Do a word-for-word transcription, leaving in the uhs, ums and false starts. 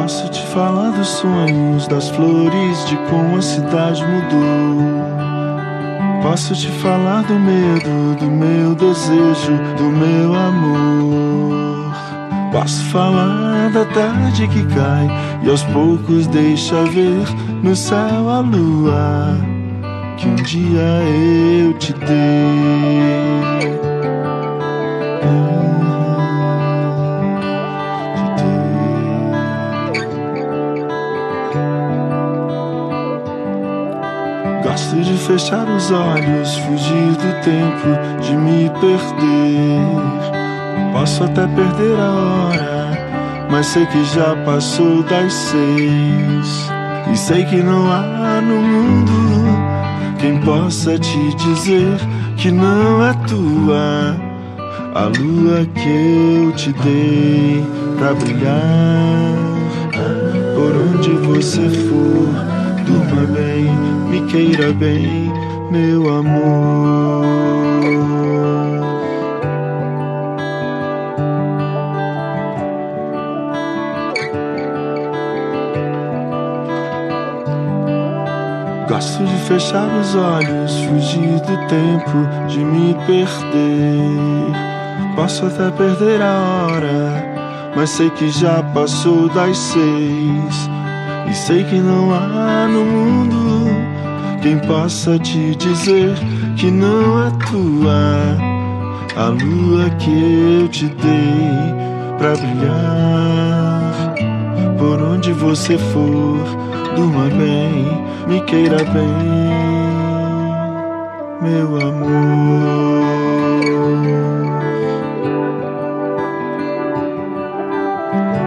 Posso te falar dos sonhos, das flores, de como a cidade mudou. Posso te falar do medo, do meu desejo, do meu amor. Posso falar da tarde que cai e aos poucos deixa ver no céu a lua que um dia eu te dei. Gosto de fechar os olhos, fugir do tempo, de me perder. Posso até perder a hora, mas sei que já passou das seis. E sei que não há no mundo quem possa te dizer que não é tua a lua que eu te dei pra brilhar. Por onde você for, durma bem, me queira bem, meu amor. Gosto de fechar os olhos, fugir do tempo, de me perder. Posso até perder a hora, mas sei que já passou das seis. E sei que não há no mundo quem possa te dizer que não é tua a lua que eu te dei pra brilhar. Por onde você for, durma bem, me queira bem, meu amor.